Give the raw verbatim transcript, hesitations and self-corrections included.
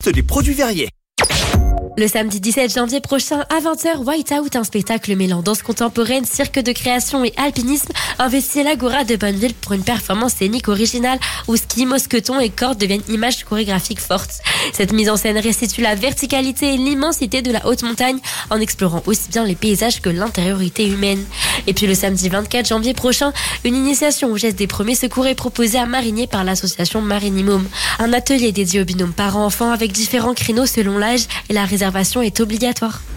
des produits Verrier. Le samedi dix-sept janvier prochain à vingt heures, Whiteout, un spectacle mêlant danse contemporaine, cirque de création et alpinisme, investit à l'Agora de Bonneville pour une performance scénique originale où ski, mosqueton et corde deviennent images chorégraphiques fortes. Cette mise en scène restitue la verticalité et l'immensité de la haute montagne en explorant aussi bien les paysages que l'intériorité humaine. Et puis le samedi vingt-quatre janvier prochain, une initiation au geste des premiers secours est proposée à Marigné par l'association Marinimum. Un atelier dédié au binôme parents-enfants avec différents créneaux selon l'âge et la réservation est obligatoire.